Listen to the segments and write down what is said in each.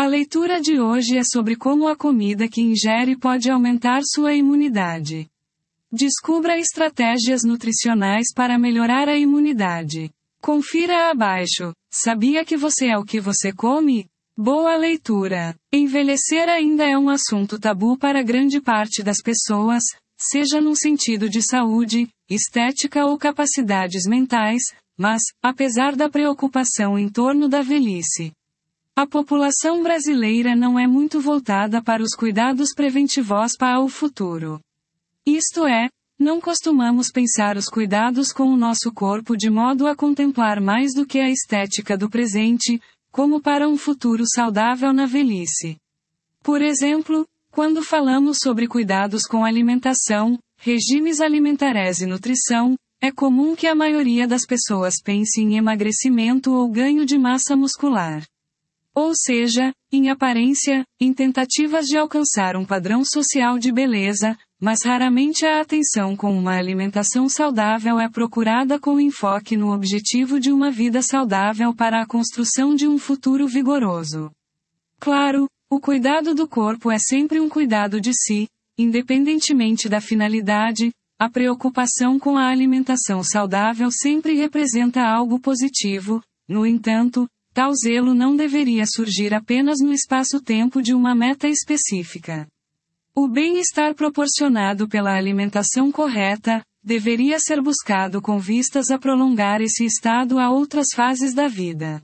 A leitura de hoje é sobre como a comida que ingere pode aumentar sua imunidade. Descubra estratégias nutricionais para melhorar a imunidade. Confira abaixo. Sabia que você é o que você come? Boa leitura. Envelhecer ainda é um assunto tabu para grande parte das pessoas, seja num sentido de saúde, estética ou capacidades mentais, mas, apesar da preocupação em torno da velhice, a população brasileira não é muito voltada para os cuidados preventivos para o futuro. Isto é, não costumamos pensar os cuidados com o nosso corpo de modo a contemplar mais do que a estética do presente, como para um futuro saudável na velhice. Por exemplo, quando falamos sobre cuidados com alimentação, regimes alimentares e nutrição, é comum que a maioria das pessoas pense em emagrecimento ou ganho de massa muscular. Ou seja, em aparência, em tentativas de alcançar um padrão social de beleza, mas raramente a atenção com uma alimentação saudável é procurada com enfoque no objetivo de uma vida saudável para a construção de um futuro vigoroso. Claro, o cuidado do corpo é sempre um cuidado de si, independentemente da finalidade, a preocupação com a alimentação saudável sempre representa algo positivo, no entanto, tal zelo não deveria surgir apenas no espaço-tempo de uma meta específica. O bem-estar proporcionado pela alimentação correta deveria ser buscado com vistas a prolongar esse estado a outras fases da vida.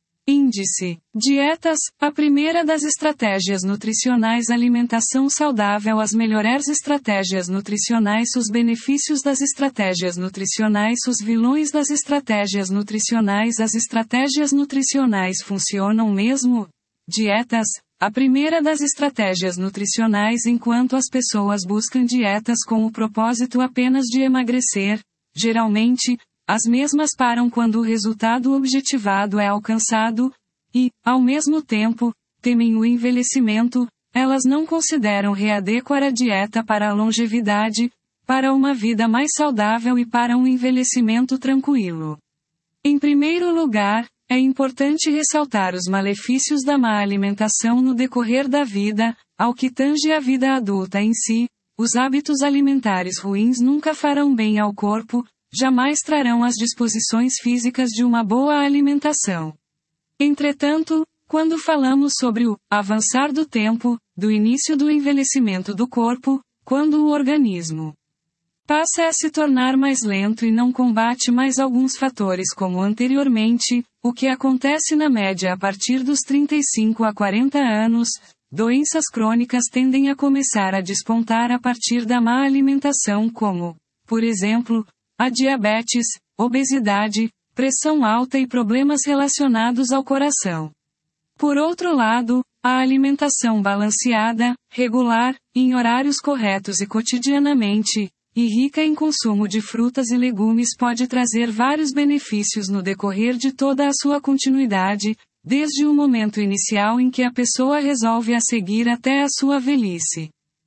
Índice: dietas, a primeira das estratégias nutricionais. Alimentação saudável. As melhores estratégias nutricionais. Os benefícios das estratégias nutricionais. Os vilões das estratégias nutricionais. As estratégias nutricionais funcionam mesmo? Dietas, a primeira das estratégias nutricionais. Enquanto as pessoas buscam dietas com o propósito apenas de emagrecer, geralmente, as mesmas param quando o resultado objetivado é alcançado, e, ao mesmo tempo, temem o envelhecimento. Elas não consideram readequar a dieta para a longevidade, para uma vida mais saudável e para um envelhecimento tranquilo. Em primeiro lugar, é importante ressaltar os malefícios da má alimentação no decorrer da vida. Ao que tange a vida adulta em si, os hábitos alimentares ruins nunca farão bem ao corpo, jamais trarão as disposições físicas de uma boa alimentação. Entretanto, quando falamos sobre o avançar do tempo, do início do envelhecimento do corpo, quando o organismo passa a se tornar mais lento e não combate mais alguns fatores como anteriormente, o que acontece na média a partir dos 35 a 40 anos, doenças crônicas tendem a começar a despontar a partir da má alimentação como, por exemplo, a diabetes, obesidade, pressão alta e problemas relacionados ao coração. Por outro lado, a alimentação balanceada, regular, em horários corretos e cotidianamente, e rica em consumo de frutas e legumes pode trazer vários benefícios no decorrer de toda a sua continuidade, desde o momento inicial em que a pessoa resolve a seguir até a sua velhice.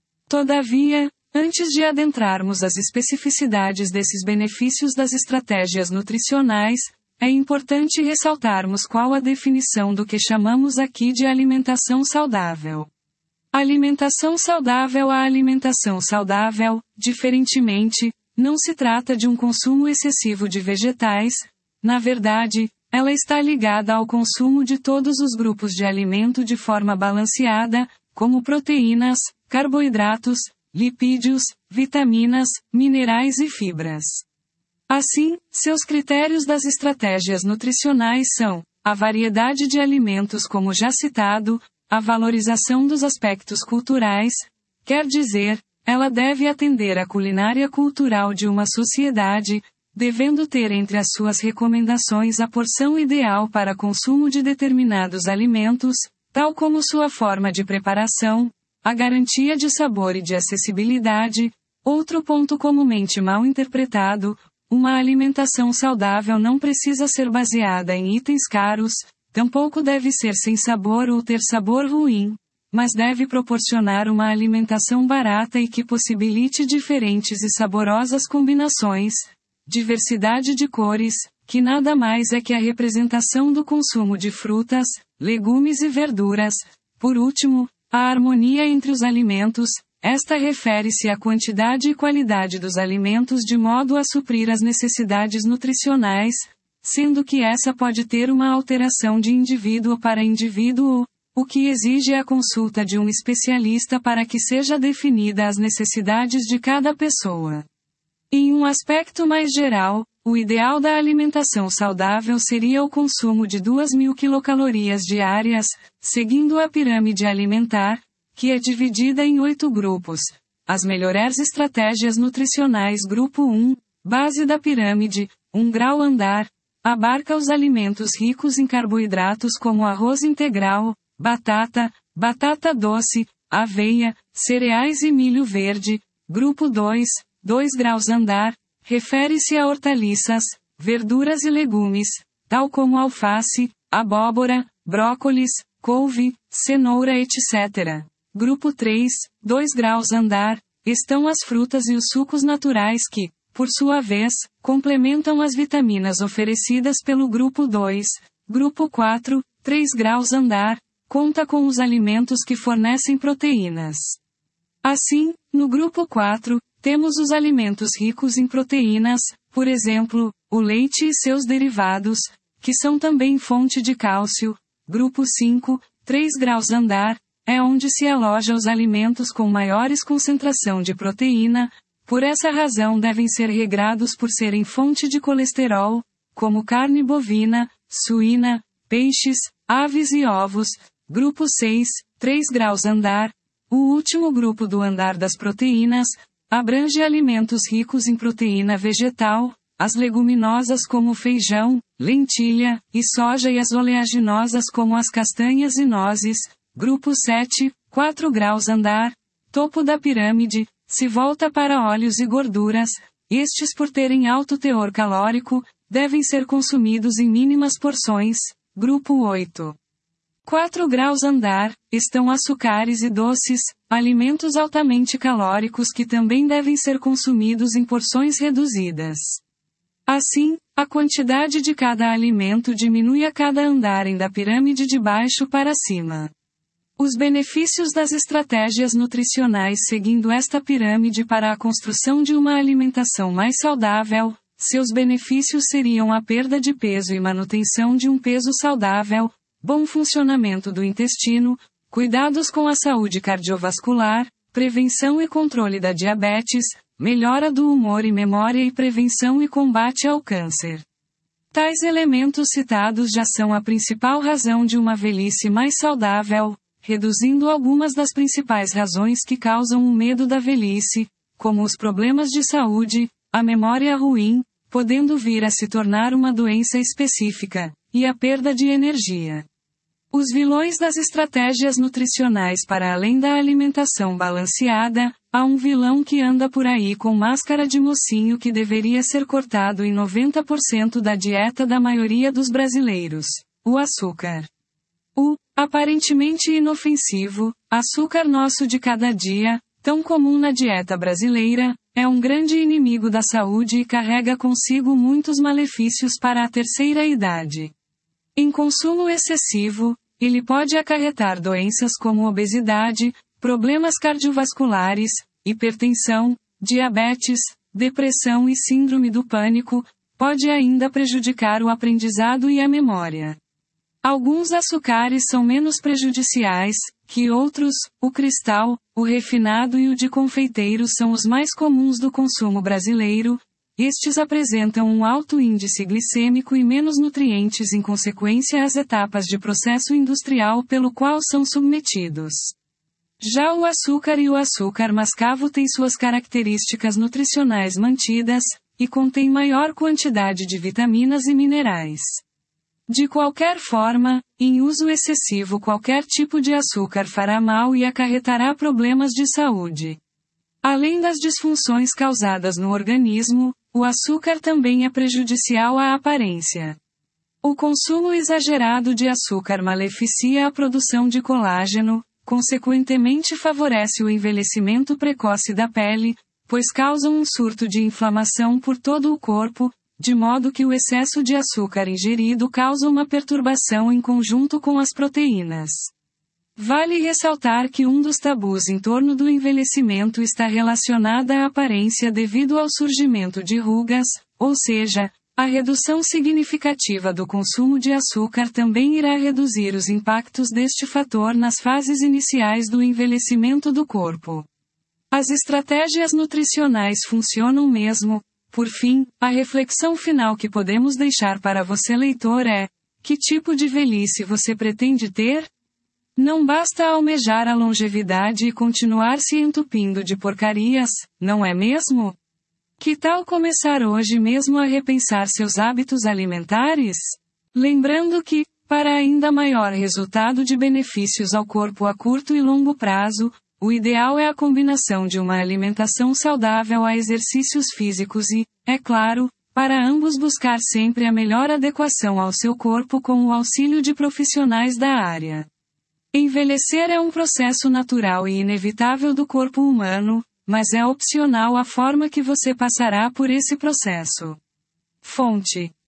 Todavia, antes de adentrarmos as especificidades desses benefícios das estratégias nutricionais, é importante ressaltarmos qual a definição do que chamamos aqui de alimentação saudável. Alimentação saudável. A alimentação saudável, diferentemente, não se trata de um consumo excessivo de vegetais. Na verdade, ela está ligada ao consumo de todos os grupos de alimento de forma balanceada, como proteínas, carboidratos, lipídios, vitaminas, minerais e fibras. Assim, seus critérios das estratégias nutricionais são a variedade de alimentos, como já citado, a valorização dos aspectos culturais, quer dizer, ela deve atender à culinária cultural de uma sociedade, devendo ter entre as suas recomendações a porção ideal para consumo de determinados alimentos, tal como sua forma de preparação, a garantia de sabor e de acessibilidade. Outro ponto comumente mal interpretado: uma alimentação saudável não precisa ser baseada em itens caros, tampouco deve ser sem sabor ou ter sabor ruim, mas deve proporcionar uma alimentação barata e que possibilite diferentes e saborosas combinações, diversidade de cores, que nada mais é que a representação do consumo de frutas, legumes e verduras, Por último, a harmonia entre os alimentos. Esta refere-se à quantidade e qualidade dos alimentos de modo a suprir as necessidades nutricionais, sendo que essa pode ter uma alteração de indivíduo para indivíduo, o que exige a consulta de um especialista para que seja definida as necessidades de cada pessoa. Em um aspecto mais geral, o ideal da alimentação saudável seria o consumo de 2.000 quilocalorias diárias, seguindo a pirâmide alimentar, que é dividida em 8 grupos. As melhores estratégias nutricionais. Grupo 1, base da pirâmide, 1 grau andar, abarca os alimentos ricos em carboidratos como arroz integral, batata, batata doce, aveia, cereais e milho verde. Grupo 2, 2 graus andar, refere-se a hortaliças, verduras e legumes, tal como alface, abóbora, brócolis, couve, cenoura, etc. Grupo 3, 2 graus andar, estão as frutas e os sucos naturais que, por sua vez, complementam as vitaminas oferecidas pelo grupo 2. Grupo 4, 3 graus andar, conta com os alimentos que fornecem proteínas. Assim, no grupo 4, temos os alimentos ricos em proteínas, por exemplo, o leite e seus derivados, que são também fonte de cálcio. Grupo 5, 3 graus andar, é onde se aloja os alimentos com maiores concentração de proteína, por essa razão devem ser regrados por serem fonte de colesterol, como carne bovina, suína, peixes, aves e ovos. Grupo 6, 3 graus andar, o último grupo do andar das proteínas, abrange alimentos ricos em proteína vegetal, as leguminosas como feijão, lentilha, e soja e as oleaginosas como as castanhas e nozes. Grupo 7, 4 graus andar, topo da pirâmide, se volta para óleos e gorduras, estes por terem alto teor calórico, devem ser consumidos em mínimas porções. Grupo 8. 4 graus andar, estão açúcares e doces, alimentos altamente calóricos que também devem ser consumidos em porções reduzidas. Assim, a quantidade de cada alimento diminui a cada andarem da pirâmide de baixo para cima. Os benefícios das estratégias nutricionais seguindo esta pirâmide para a construção de uma alimentação mais saudável. Seus benefícios seriam a perda de peso e manutenção de um peso saudável, bom funcionamento do intestino, cuidados com a saúde cardiovascular, prevenção e controle da diabetes, melhora do humor e memória e prevenção e combate ao câncer. Tais elementos citados já são a principal razão de uma velhice mais saudável, reduzindo algumas das principais razões que causam o medo da velhice, como os problemas de saúde, a memória ruim, podendo vir a se tornar uma doença específica, e a perda de energia. Os vilões das estratégias nutricionais. Para além da alimentação balanceada, há um vilão que anda por aí com máscara de mocinho que deveria ser cortado em 90% da dieta da maioria dos brasileiros: o açúcar. O, aparentemente inofensivo, açúcar nosso de cada dia, tão comum na dieta brasileira, é um grande inimigo da saúde e carrega consigo muitos malefícios para a terceira idade. Em consumo excessivo, ele pode acarretar doenças como obesidade, problemas cardiovasculares, hipertensão, diabetes, depressão e síndrome do pânico, pode ainda prejudicar o aprendizado e a memória. Alguns açúcares são menos prejudiciais que outros. O cristal, o refinado e o de confeiteiro são os mais comuns do consumo brasileiro. Estes apresentam um alto índice glicêmico e menos nutrientes em consequência às etapas de processo industrial pelo qual são submetidos. Já o açúcar e o açúcar mascavo têm suas características nutricionais mantidas, e contém maior quantidade de vitaminas e minerais. De qualquer forma, em uso excessivo qualquer tipo de açúcar fará mal e acarretará problemas de saúde. Além das disfunções causadas no organismo, o açúcar também é prejudicial à aparência. O consumo exagerado de açúcar maleficia a produção de colágeno, consequentemente favorece o envelhecimento precoce da pele, pois causa um surto de inflamação por todo o corpo, de modo que o excesso de açúcar ingerido causa uma perturbação em conjunto com as proteínas. Vale ressaltar que um dos tabus em torno do envelhecimento está relacionado à aparência devido ao surgimento de rugas, ou seja, a redução significativa do consumo de açúcar também irá reduzir os impactos deste fator nas fases iniciais do envelhecimento do corpo. As estratégias nutricionais funcionam mesmo. Por fim, a reflexão final que podemos deixar para você, leitor, é: que tipo de velhice você pretende ter? Não basta almejar a longevidade e continuar se entupindo de porcarias, não é mesmo? Que tal começar hoje mesmo a repensar seus hábitos alimentares? Lembrando que, para ainda maior resultado de benefícios ao corpo a curto e longo prazo, o ideal é a combinação de uma alimentação saudável a exercícios físicos e, é claro, para ambos buscar sempre a melhor adequação ao seu corpo com o auxílio de profissionais da área. Envelhecer é um processo natural e inevitável do corpo humano, mas é opcional a forma que você passará por esse processo. Fonte: